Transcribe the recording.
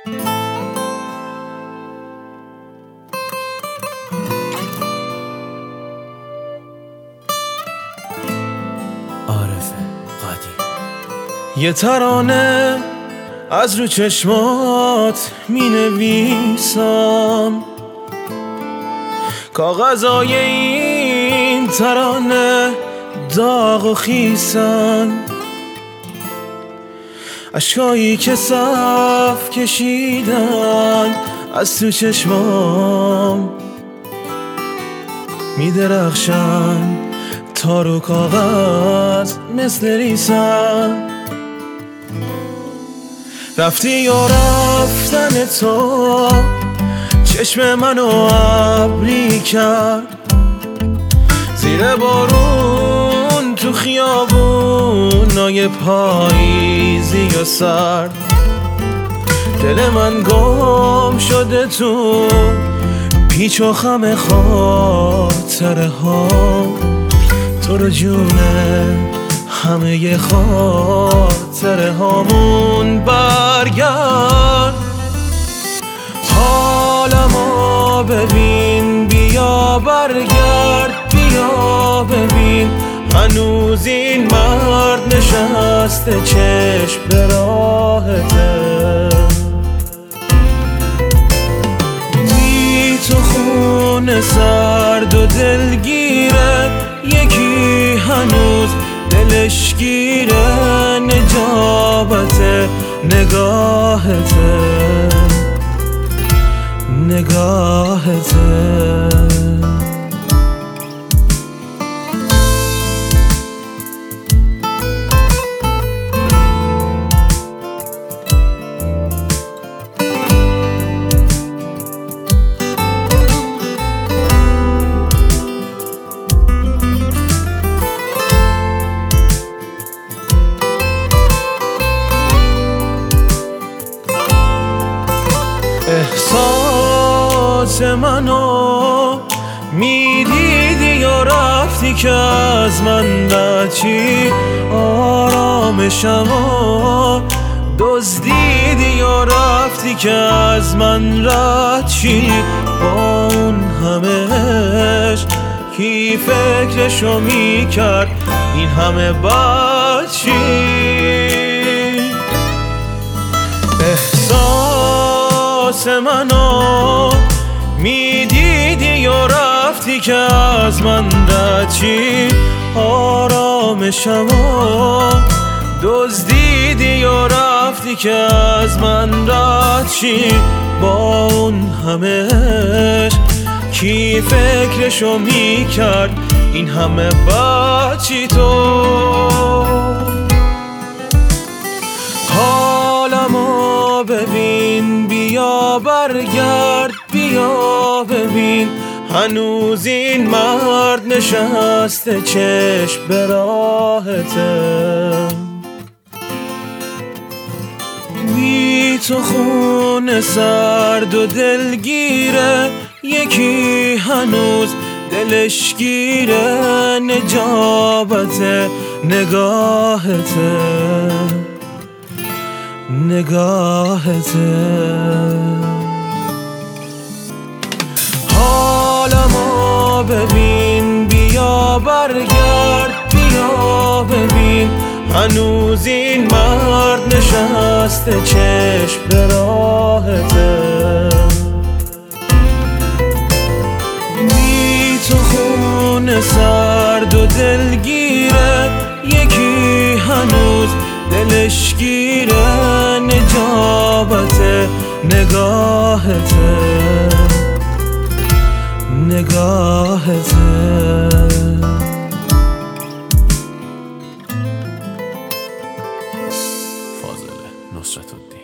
عارف قدیم. یه ترانه از رو چشمات می نویسم، کاغذای این ترانه داغ و خیسن، اشکایی که صف کشیدن از تو چشمام می درخشن تا رو کاغذ مثل ریسن. رفتی یا رفتن تو چشم منو ابری کرد، زیر بارون تو خیابونای پاییزی و سرد، دل من گم شده تو پیچ و خم خاطره ها، تو رو جونه همه خاطره هامون برگرد. حالمو ببین، بیا برگرد، بیا ببین، هنوز این مرد نشسته چشم به راهته، بی تو خونه سرد و دلگیره، یکی هنوز دلش گیره، نجابت نگاهته، نگاهته. احساس منو میدیدی یا رفتی که از من رچی، آرامشمو دزدیدی یا رفتی که از من رچی، با اون همه عشق کی فکرشو میکرد این همه بچی. احساس منو میدیدی یا رفتی که از من رچی، آرامشمو دزدیدی یا رفتی که از من رچی، با اون همه عشق کی فکرشو میکرد این همه بچی. تو حالمو ببین، بیا برگرد، بیا ببین، هنوز این مرد نشسته چشم به راهته، بی تو خونه سرد و دلگیره، یکی هنوز دلش گیره، نجابت نگاهته، نگاهته. حالمو ببین، بیا برگرد، بیا ببین، هنوز این مرد نشسته چشم به راهته، بی تو خونه سرد و دلگیره، یکی هنوز دلش گیره، نجابت نگاهته، نگاهته. فاضل نصرت‌الدین.